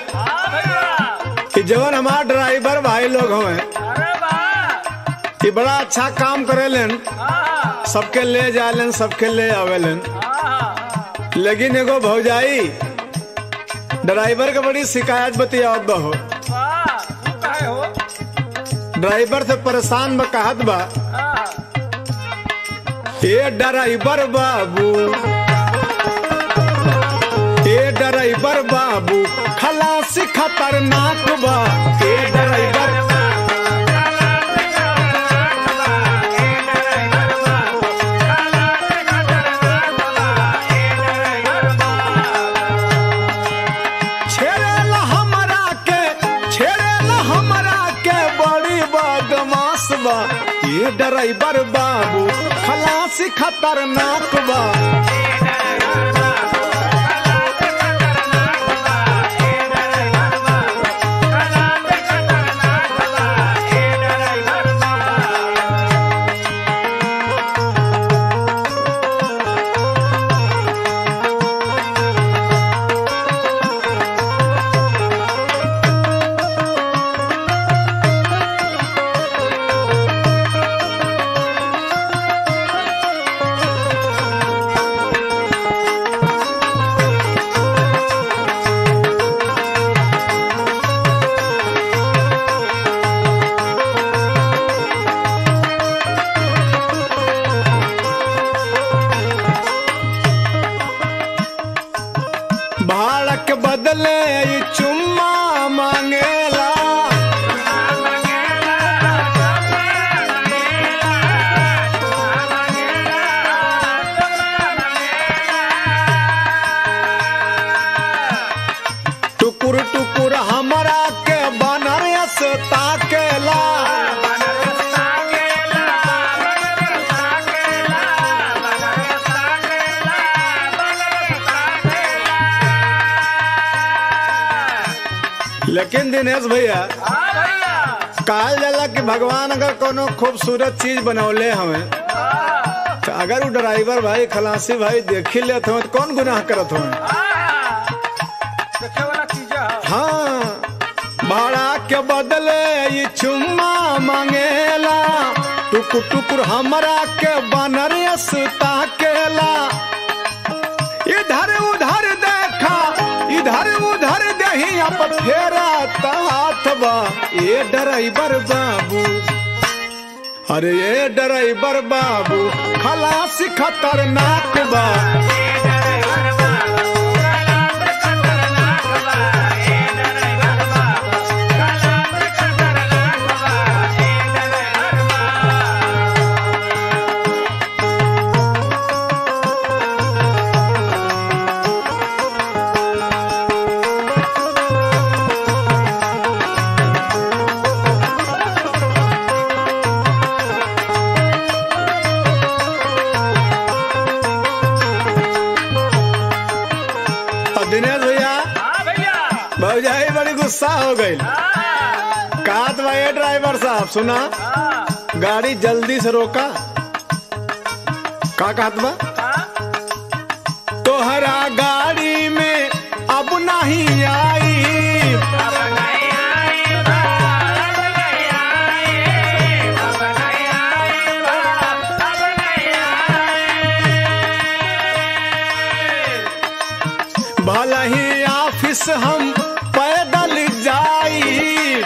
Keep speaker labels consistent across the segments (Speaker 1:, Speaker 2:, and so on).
Speaker 1: कि जवन हमार ड्राइवर भाई लोग हमें कि बड़ा अच्छा काम करेलन, सबके ले जालन, सबके ले आवेलन। लेकिन एगो भौजाई ड्राइवर के बड़ी शिकायत बतियावत बा हो। ड्राइवर से परेशान बा, कहत बा ए ड्राइवर बाबू, ए ड्राइवर बाबू खलासी खतरनाक बा। ए ड्राइवर छेड़ेला हमरा के बड़ी बदमाश बा। ए ड्राइवर बाबू खलासी खतरनाक बा। भाड़ा के बदले ये चुम्मा मांगेला। टुकुर टुकुर हमरा के बनारस ताकेला। लेकिन दिनेश भैया कहल जाला कि भगवान अगर कोनो खूबसूरत चीज बनौले हमें तो अगर वो ड्राइवर भाई खलासी भाई देखी लेते हो तो कौन गुनाह करत हो। हाँ, भाड़ा के बदले ये चुम्मा मांगेला। टुकुर टुकुर हमरा के बनारस ताकेला। इधर उधर देखा, इधर उधर दही अब फेरा हाथ बा। ये ड्राइवर बाबू, अरे ये ड्राइवर बाबू खलासी खतरनाक बा। दिनेश भैया भौजाई बड़ी गुस्सा हो गई। कहत बा ए ड्राइवर साहब सुना, गाड़ी जल्दी से रोका। का कहत बा, तोहरा गाड़ी में अब नहीं आई। भला ही ऑफिस हम पैदल जाई।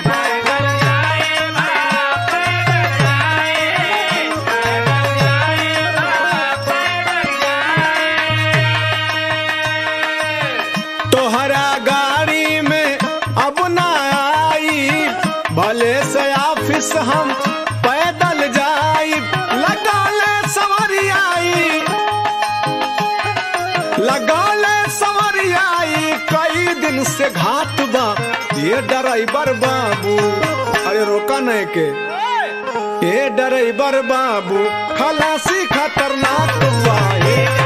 Speaker 1: तोहरा गाड़ी में अब ना आई। भले से ऑफिस हम पैदल जाई। लगा ले सवारी आई, लगा ले सवारी आई। कई दिन से घाट बा। ये ड्राइवर बाबू, अरे रोका नहीं के। ये ड्राइवर बाबू खलासी खतरनाक बा।